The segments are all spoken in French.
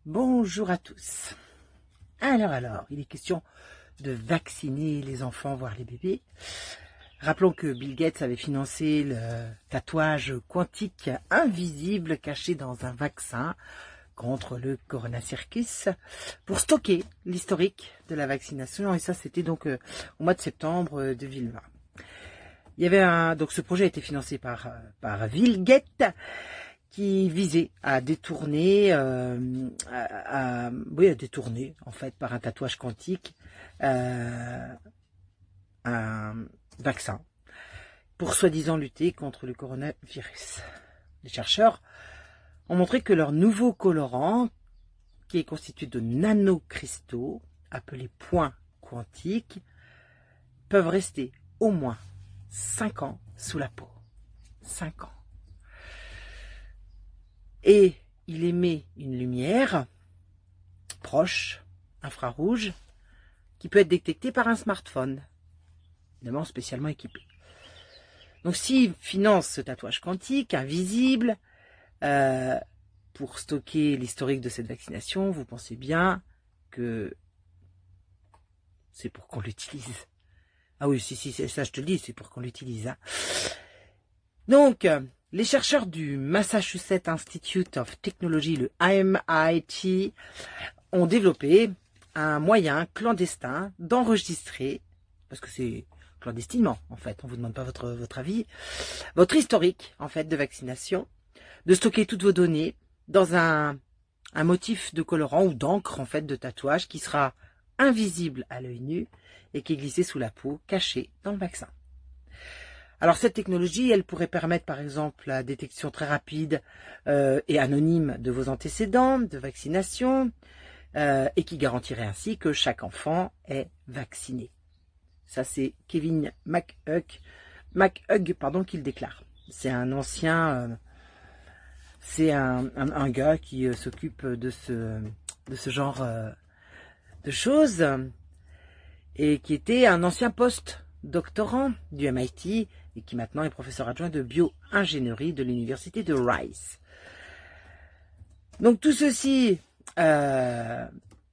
Bonjour à tous. Alors, il est question de vacciner les enfants, voire les bébés. Rappelons que Bill Gates avait financé le tatouage quantique invisible caché dans un vaccin contre le coronavirus pour stocker l'historique de la vaccination. Et ça, c'était donc au mois de septembre 2020. Il y avait donc ce projet a été financé par Bill Gates, qui visait à détourner, à détourner en fait par un tatouage quantique un vaccin pour soi-disant lutter contre le coronavirus. Les chercheurs ont montré que leur nouveau colorant, qui est constitué de nanocristaux appelés points quantiques, peuvent rester au moins 5 ans sous la peau. 5 ans. Et il émet une lumière proche, infrarouge, qui peut être détectée par un smartphone, évidemment spécialement équipé. Donc s'il finance ce tatouage quantique, invisible, pour stocker l'historique de cette vaccination, vous pensez bien que c'est pour qu'on l'utilise. Ah oui, si, ça je te le dis, c'est pour qu'on l'utilise. Hein. Donc, les chercheurs du Massachusetts Institute of Technology, le MIT, ont développé un moyen clandestin d'enregistrer, parce que c'est clandestinement en fait, on vous demande pas votre avis, votre historique en fait de vaccination, de stocker toutes vos données dans un motif de colorant ou d'encre en fait de tatouage qui sera invisible à l'œil nu et qui est glissé sous la peau, caché dans le vaccin. Alors cette technologie, elle pourrait permettre par exemple la détection très rapide et anonyme de vos antécédents de vaccination et qui garantirait ainsi que chaque enfant est vacciné. Ça c'est Kevin McHugh qui le déclare. C'est un ancien, c'est un gars qui s'occupe de ce genre de choses et qui était un ancien post-doctorant du MIT et qui maintenant est professeur adjoint de bio-ingénierie de l'université de Rice. Donc tout ceci a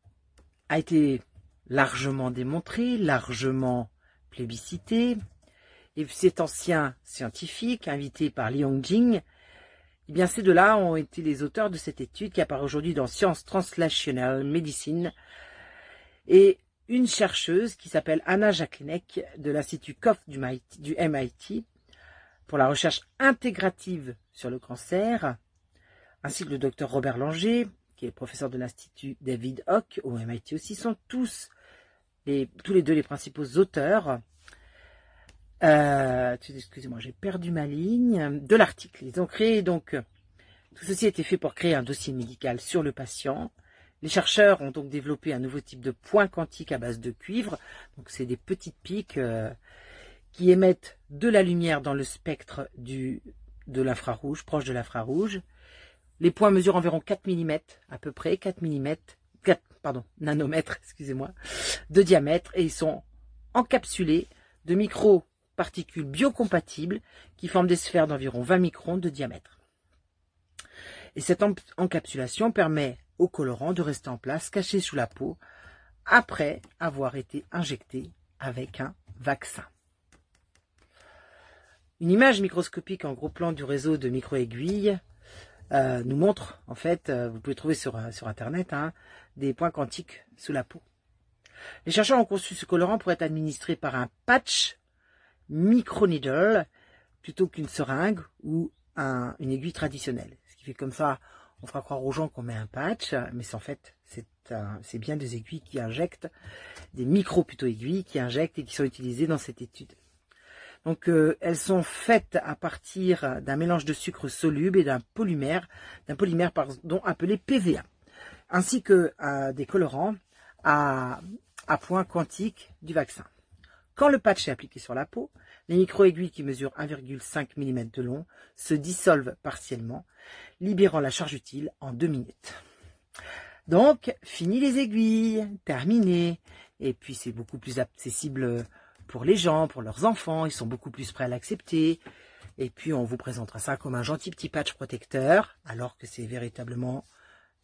été largement démontré, largement plébiscité, et cet ancien scientifique invité par Liang Jing, eh bien ces deux-là ont été les auteurs de cette étude qui apparaît aujourd'hui dans Science Translational Medicine, et une chercheuse qui s'appelle Anna Jaclinek de l'Institut Koch du MIT pour la recherche intégrative sur le cancer, ainsi que le docteur Robert Langer, qui est professeur de l'Institut David Hock au MIT aussi, sont tous les deux les principaux auteurs. Excusez-moi, j'ai perdu ma ligne de l'article. Ils ont créé donc, tout ceci a été fait pour créer un dossier médical sur le patient. Les chercheurs ont donc développé un nouveau type de point quantique à base de cuivre. Donc c'est des petites piques qui émettent de la lumière dans le spectre de l'infrarouge, proche de l'infrarouge. Les points mesurent environ 4 mm, à peu près 4 nanomètres, excusez-moi, de diamètre, et ils sont encapsulés de micro-particules biocompatibles qui forment des sphères d'environ 20 microns de diamètre. Et cette encapsulation permet au colorant de rester en place, caché sous la peau, après avoir été injecté avec un vaccin. Une image microscopique en gros plan du réseau de micro-aiguilles nous montre, en fait, vous pouvez trouver sur internet, des points quantiques sous la peau. Les chercheurs ont conçu ce colorant pour être administré par un patch microneedle plutôt qu'une seringue ou une aiguille traditionnelle. Ce qui fait comme ça, on fera croire aux gens qu'on met un patch, mais en fait, c'est bien des aiguilles qui injectent, des aiguilles qui injectent et qui sont utilisées dans cette étude. Donc elles sont faites à partir d'un mélange de sucre soluble et d'un polymère appelé PVA, ainsi que des colorants à points quantiques du vaccin. Quand le patch est appliqué sur la peau, les micro-aiguilles qui mesurent 1,5 mm de long se dissolvent partiellement, libérant la charge utile en 2 minutes. Donc, fini les aiguilles, terminé. Et puis c'est beaucoup plus accessible pour les gens, pour leurs enfants, ils sont beaucoup plus prêts à l'accepter. Et puis on vous présentera ça comme un gentil petit patch protecteur, alors que c'est véritablement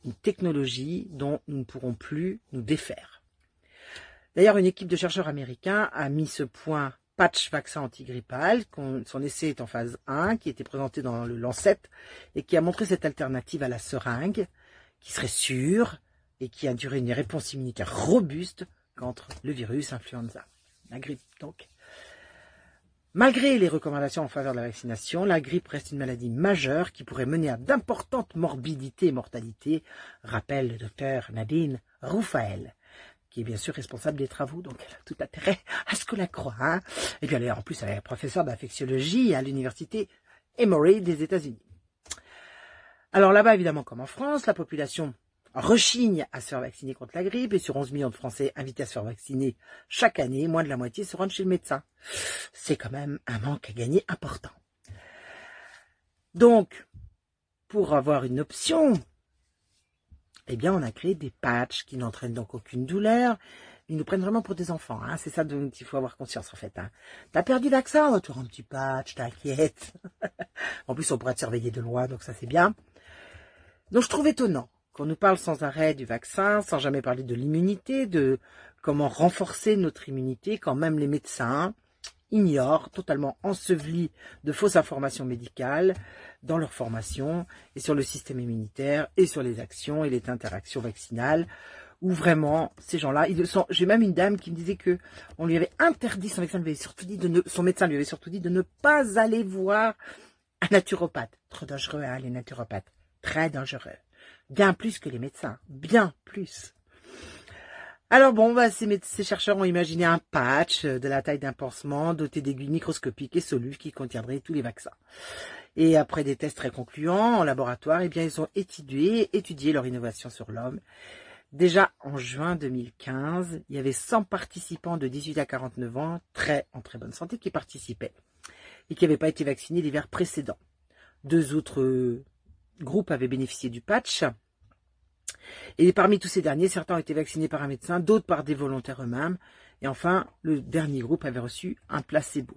une technologie dont nous ne pourrons plus nous défaire. D'ailleurs, une équipe de chercheurs américains a mis ce point patch vaccin antigrippal. Son essai est en phase 1, qui était présenté dans le Lancet et qui a montré cette alternative à la seringue, qui serait sûre et qui induirait une réponse immunitaire robuste contre le virus influenza, la grippe donc. Malgré les recommandations en faveur de la vaccination, la grippe reste une maladie majeure qui pourrait mener à d'importantes morbidités et mortalités, rappelle le docteur Nadine Roufaël, qui est bien sûr responsable des travaux, donc elle a tout intérêt à ce que la croie. Hein. Et puis en plus, elle est professeure d'infectiologie à l'université Emory des États-Unis. Alors là-bas, évidemment, comme en France, la population rechigne à se faire vacciner contre la grippe, et sur 11 millions de Français invités à se faire vacciner chaque année, moins de la moitié se rendent chez le médecin. C'est quand même un manque à gagner important. Donc, pour avoir une option, eh bien, on a créé des patchs qui n'entraînent donc aucune douleur. Ils nous prennent vraiment pour des enfants. Hein. C'est ça dont il faut avoir conscience, en fait. Hein. T'as perdu le vaccin, on va te faire un petit patch, t'inquiète. En plus, on pourra te surveiller de loin, donc ça, c'est bien. Donc, je trouve étonnant qu'on nous parle sans arrêt du vaccin, sans jamais parler de l'immunité, de comment renforcer notre immunité, quand même les médecins ignorent, totalement ensevelis de fausses informations médicales dans leur formation et sur le système immunitaire et sur les actions et les interactions vaccinales, où vraiment ces gens-là, j'ai même une dame qui me disait que on lui avait interdit, son médecin lui avait surtout dit son médecin lui avait surtout dit de ne pas aller voir un naturopathe. Trop dangereux, hein, les naturopathes, très dangereux, bien plus que les médecins, bien plus. Alors bon, ces chercheurs ont imaginé un patch de la taille d'un pansement doté d'aiguilles microscopiques et solubles qui contiendrait tous les vaccins. Et après des tests très concluants en laboratoire, eh bien ils ont étudié leur innovation sur l'homme. Déjà en juin 2015, il y avait 100 participants de 18 à 49 ans, en très bonne santé, qui participaient et qui n'avaient pas été vaccinés l'hiver précédent. 2 autres groupes avaient bénéficié du patch. Et parmi tous ces derniers, certains ont été vaccinés par un médecin, d'autres par des volontaires eux-mêmes. Et enfin, le dernier groupe avait reçu un placebo.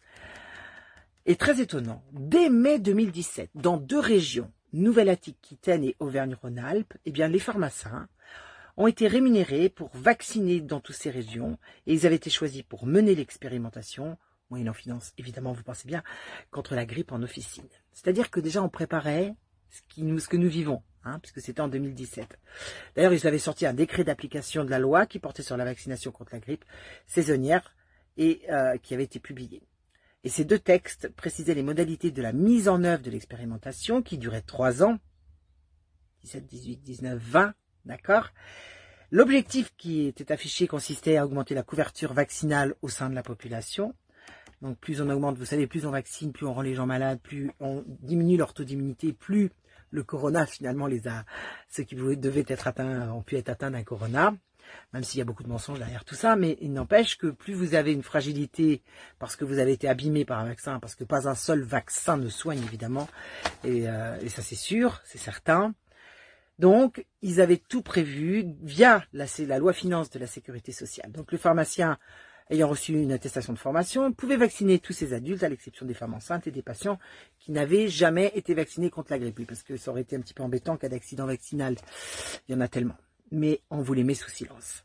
Et très étonnant, dès mai 2017, dans 2 régions, Nouvelle-Aquitaine et Auvergne-Rhône-Alpes, eh bien, les pharmaciens ont été rémunérés pour vacciner dans toutes ces régions. Et ils avaient été choisis pour mener l'expérimentation, moyennant finance, évidemment, vous pensez bien, contre la grippe en officine. C'est-à-dire que déjà, on préparait ce que nous vivons. Puisque c'était en 2017. D'ailleurs, ils avaient sorti un décret d'application de la loi qui portait sur la vaccination contre la grippe saisonnière et qui avait été publié. Et ces 2 textes précisaient les modalités de la mise en œuvre de l'expérimentation qui durait 3 ans, 17, 18, 19, 20, d'accord. L'objectif qui était affiché consistait à augmenter la couverture vaccinale au sein de la population. Donc plus on augmente, vous savez, plus on vaccine, plus on rend les gens malades, plus on diminue leur taux d'immunité, plus le corona, finalement, ceux qui devaient être atteints ont pu être atteints d'un corona, même s'il y a beaucoup de mensonges derrière tout ça, mais il n'empêche que plus vous avez une fragilité parce que vous avez été abîmé par un vaccin, parce que pas un seul vaccin ne soigne, évidemment, et ça c'est sûr, c'est certain. Donc, ils avaient tout prévu via la loi finance de la sécurité sociale. Donc, le pharmacien ayant reçu une attestation de formation, pouvait vacciner tous ces adultes, à l'exception des femmes enceintes et des patients qui n'avaient jamais été vaccinés contre la grippe, parce que ça aurait été un petit peu embêtant en cas d'accident vaccinal. Il y en a tellement. Mais on vous les met sous silence.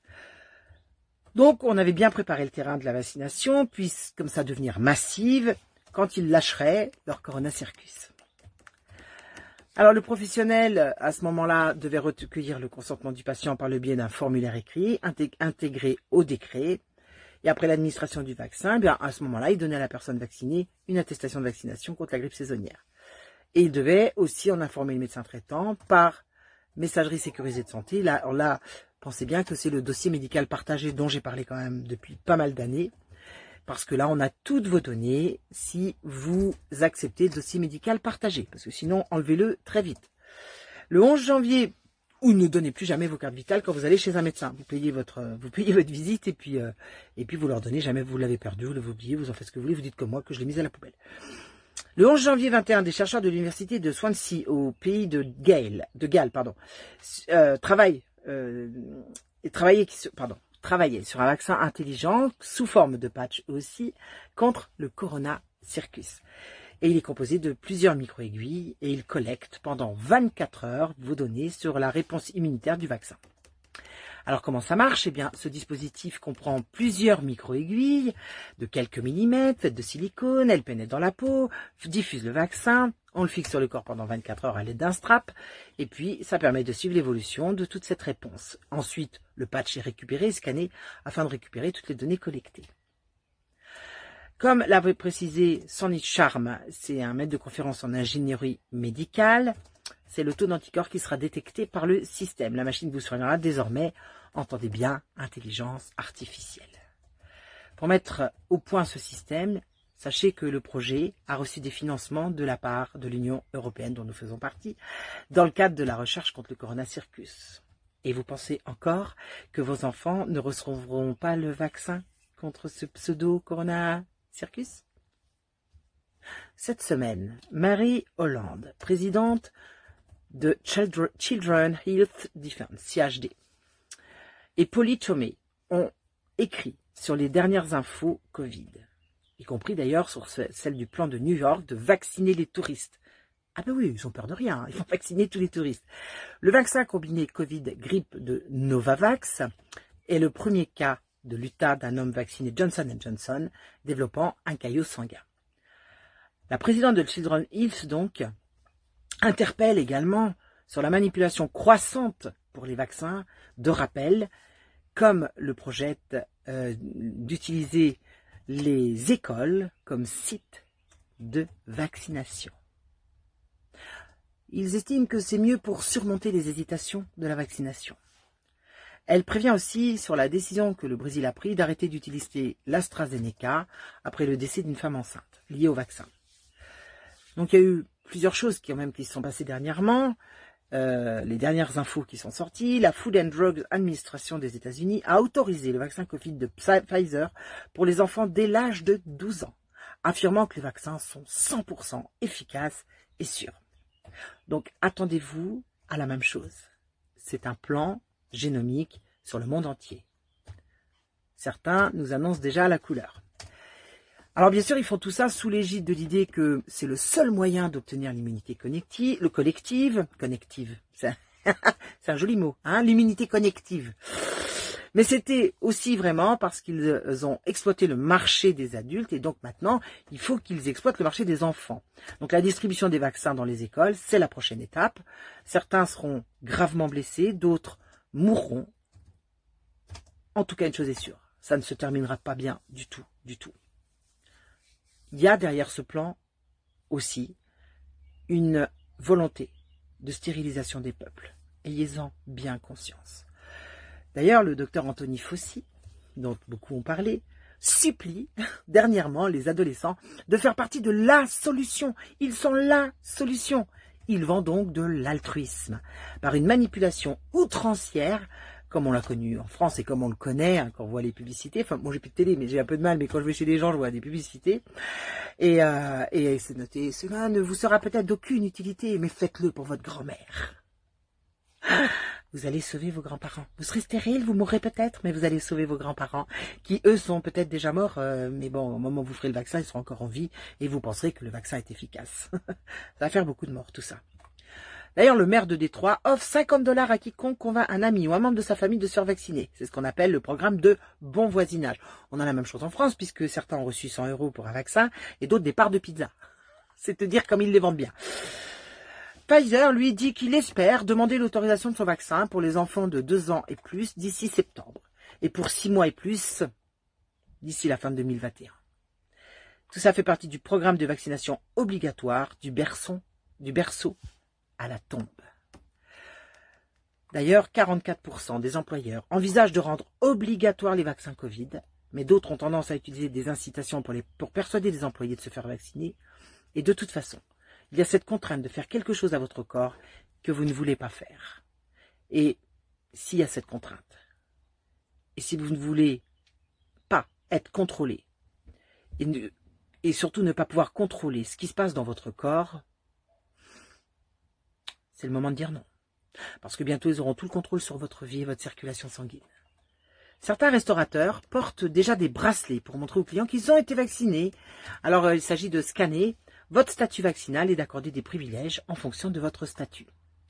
Donc, on avait bien préparé le terrain de la vaccination, puis comme ça devenir massive, quand ils lâcheraient leur Corona Circus. Alors, le professionnel, à ce moment-là, devait recueillir le consentement du patient par le biais d'un formulaire écrit, intégré au décret. Et après l'administration du vaccin, bien à ce moment-là, il donnait à la personne vaccinée une attestation de vaccination contre la grippe saisonnière. Et il devait aussi en informer le médecin traitant par messagerie sécurisée de santé. Là, pensez bien que c'est le dossier médical partagé dont j'ai parlé quand même depuis pas mal d'années. Parce que là, on a toutes vos données si vous acceptez le dossier médical partagé. Parce que sinon, enlevez-le très vite. Le 11 janvier... ou ne donnez plus jamais vos cartes vitales quand vous allez chez un médecin. Vous payez votre visite et puis vous leur donnez, jamais vous l'avez perdu, vous l'avez oublié, vous en faites ce que vous voulez, vous dites comme moi que je l'ai mise à la poubelle. Le 11 janvier 21, des chercheurs de l'université de Swansea au pays de Galles, travaillaient sur un vaccin intelligent sous forme de patch aussi contre le Corona Circus. Et il est composé de plusieurs micro-aiguilles et il collecte pendant 24 heures vos données sur la réponse immunitaire du vaccin. Alors comment ça marche? Eh bien, ce dispositif comprend plusieurs micro-aiguilles de quelques millimètres, faites de silicone, elles pénètrent dans la peau, diffusent le vaccin, on le fixe sur le corps pendant 24 heures à l'aide d'un strap, et puis ça permet de suivre l'évolution de toute cette réponse. Ensuite, le patch est récupéré et scanné afin de récupérer toutes les données collectées. Comme l'avait précisé Sandy Charm, c'est un maître de conférence en ingénierie médicale, c'est le taux d'anticorps qui sera détecté par le système. La machine vous soignera désormais, entendez bien, intelligence artificielle. Pour mettre au point ce système, sachez que le projet a reçu des financements de la part de l'Union européenne dont nous faisons partie, dans le cadre de la recherche contre le Corona-Circus. Et vous pensez encore que vos enfants ne recevront pas le vaccin contre ce pseudo-Corona-Circus? Cette semaine, Marie Hollande, présidente de Children Health Defense, CHD, et Polly Tomé ont écrit sur les dernières infos Covid, y compris d'ailleurs sur celle du plan de New York de vacciner les touristes. Ah ben oui, ils ont peur de rien, ils vont vacciner tous les touristes. Le vaccin combiné Covid-grippe de Novavax est le premier cas de l'Utah d'un homme vacciné Johnson & Johnson développant un caillot sanguin. La présidente de Children Health, donc, interpelle également sur la manipulation croissante pour les vaccins de rappel, comme le projette d'utiliser les écoles comme site de vaccination. Ils estiment que c'est mieux pour surmonter les hésitations de la vaccination. Elle prévient aussi sur la décision que le Brésil a prise d'arrêter d'utiliser l'AstraZeneca après le décès d'une femme enceinte liée au vaccin. Donc il y a eu plusieurs choses qui se sont passées dernièrement. Les dernières infos qui sont sorties, la Food and Drug Administration des États-Unis a autorisé le vaccin Covid de Pfizer pour les enfants dès l'âge de 12 ans, affirmant que les vaccins sont 100% efficaces et sûrs. Donc attendez-vous à la même chose. C'est un plan génomique sur le monde entier. Certains nous annoncent déjà la couleur. Alors bien sûr, ils font tout ça sous l'égide de l'idée que c'est le seul moyen d'obtenir l'immunité collective, c'est un joli mot, hein, l'immunité connective. Mais c'était aussi vraiment parce qu'ils ont exploité le marché des adultes et donc maintenant, il faut qu'ils exploitent le marché des enfants. Donc la distribution des vaccins dans les écoles, c'est la prochaine étape. Certains seront gravement blessés, d'autres mourront. En tout cas, une chose est sûre, ça ne se terminera pas bien du tout, du tout. Il y a derrière ce plan aussi une volonté de stérilisation des peuples. Ayez-en bien conscience. D'ailleurs, le docteur Anthony Fauci, dont beaucoup ont parlé, supplie dernièrement les adolescents de faire partie de la solution. Ils sont la solution. Ils vendent donc de l'altruisme par une manipulation outrancière, comme on l'a connu en France et comme on le connaît, hein, quand on voit les publicités. Enfin, moi j'ai plus de télé, mais j'ai un peu de mal, mais quand je vais chez les gens, je vois des publicités. Et c'est noté, cela ne vous sera peut-être d'aucune utilité, mais faites-le pour votre grand-mère. Vous allez sauver vos grands-parents. Vous serez stérile, vous mourrez peut-être, mais vous allez sauver vos grands-parents, qui eux sont peut-être déjà morts, mais bon, au moment où vous ferez le vaccin, ils seront encore en vie, et vous penserez que le vaccin est efficace. Ça va faire beaucoup de morts, tout ça. D'ailleurs, le maire de Détroit offre 50 $ à quiconque convainc un ami ou un membre de sa famille de se faire vacciner. C'est ce qu'on appelle le programme de bon voisinage. On a la même chose en France, puisque certains ont reçu 100 € pour un vaccin, et d'autres des parts de pizza. C'est te dire comme ils les vendent bien. Pfizer, lui, dit qu'il espère demander l'autorisation de son vaccin pour les enfants de 2 ans et plus d'ici septembre, et pour 6 mois et plus d'ici la fin de 2021. Tout ça fait partie du programme de vaccination obligatoire du berceau à la tombe. D'ailleurs, 44% des employeurs envisagent de rendre obligatoires les vaccins Covid, mais d'autres ont tendance à utiliser des incitations pour persuader les employés de se faire vacciner. Et de toute façon, il y a cette contrainte de faire quelque chose à votre corps que vous ne voulez pas faire. Et s'il y a cette contrainte, et si vous ne voulez pas être contrôlé, et surtout ne pas pouvoir contrôler ce qui se passe dans votre corps, c'est le moment de dire non. Parce que bientôt, ils auront tout le contrôle sur votre vie et votre circulation sanguine. Certains restaurateurs portent déjà des bracelets pour montrer aux clients qu'ils ont été vaccinés. Alors, il s'agit de scanner Votre statut vaccinal est d'accorder des privilèges en fonction de votre statut.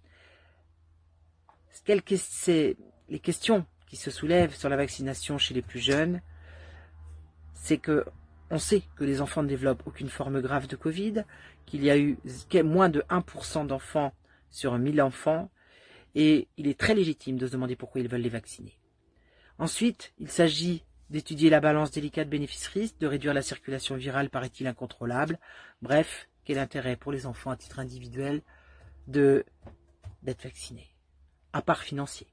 Les questions qui se soulèvent sur la vaccination chez les plus jeunes, c'est que on sait que les enfants ne développent aucune forme grave de Covid, qu'il y a eu moins de 1% d'enfants sur 1000 enfants, et il est très légitime de se demander pourquoi ils veulent les vacciner. Ensuite, il s'agit d'étudier la balance délicate bénéfice-risque, de réduire la circulation virale paraît-il incontrôlable. Bref, quel intérêt pour les enfants à titre individuel d'être vaccinés, à part financier.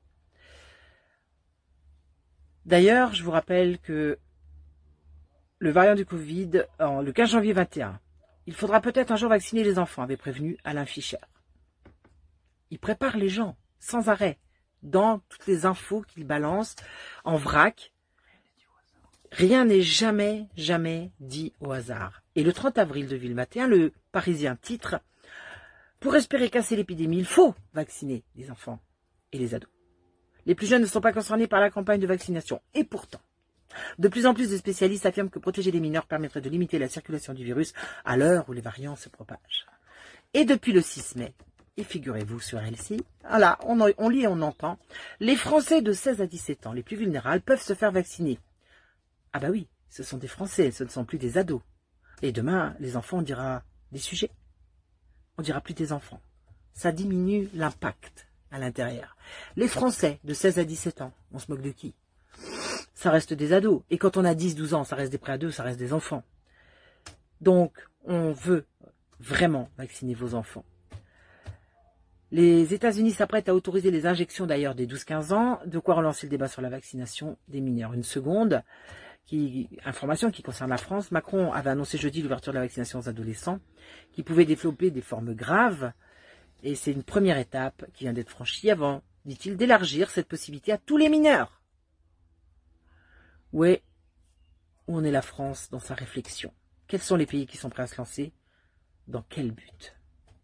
D'ailleurs, je vous rappelle que le variant du Covid, le 15 janvier 2021, il faudra peut-être un jour vacciner les enfants, avait prévenu Alain Fischer. Il prépare les gens, sans arrêt, dans toutes les infos qu'il balance, en vrac. Rien n'est jamais dit au hasard. Et le 30 avril 2021, le Parisien titre « Pour espérer casser l'épidémie, il faut vacciner les enfants et les ados. Les plus jeunes ne sont pas concernés par la campagne de vaccination. Et pourtant, de plus en plus de spécialistes affirment que protéger les mineurs permettrait de limiter la circulation du virus à l'heure où les variants se propagent. Et depuis le 6 mai, et figurez-vous sur LCI, voilà, on lit et on entend, les Français de 16 à 17 ans, les plus vulnérables, peuvent se faire vacciner. Ah bah oui, ce sont des Français, ce ne sont plus des ados. Et demain, les enfants, on dira des sujets. On dira plus des enfants. Ça diminue l'impact à l'intérieur. Les Français de 16 à 17 ans, on se moque de qui? Ça reste des ados. Et quand on a 10-12 ans, ça reste des pré-ados, ça reste des enfants. Donc, on veut vraiment vacciner vos enfants. Les États-Unis s'apprêtent à autoriser les injections d'ailleurs des 12-15 ans, de quoi relancer le débat sur la vaccination des mineurs. Une seconde information qui concerne la France. Macron avait annoncé jeudi l'ouverture de la vaccination aux adolescents qui pouvaient développer des formes graves. Et c'est une première étape qui vient d'être franchie avant, dit-il, d'élargir cette possibilité à tous les mineurs. Où en est la France dans sa réflexion? Quels sont les pays qui sont prêts à se lancer? Dans quel but?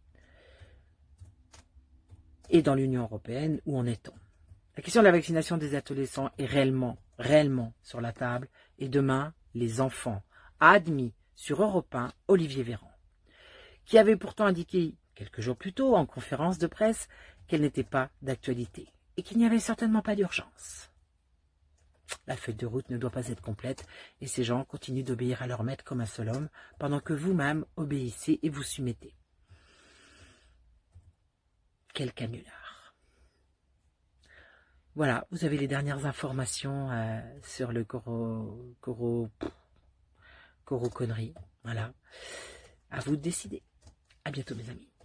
Et dans l'Union européenne, où en est-on? La question de la vaccination des adolescents est réellement sur la table. Et demain, les enfants, a admis sur Europe 1 Olivier Véran, qui avait pourtant indiqué quelques jours plus tôt en conférence de presse qu'elle n'était pas d'actualité et qu'il n'y avait certainement pas d'urgence. La feuille de route ne doit pas être complète et ces gens continuent d'obéir à leur maître comme un seul homme pendant que vous-même obéissez et vous soumettez. Quel canular. Voilà, vous avez les dernières informations sur le coro connerie. Voilà, à vous de décider. À bientôt mes amis.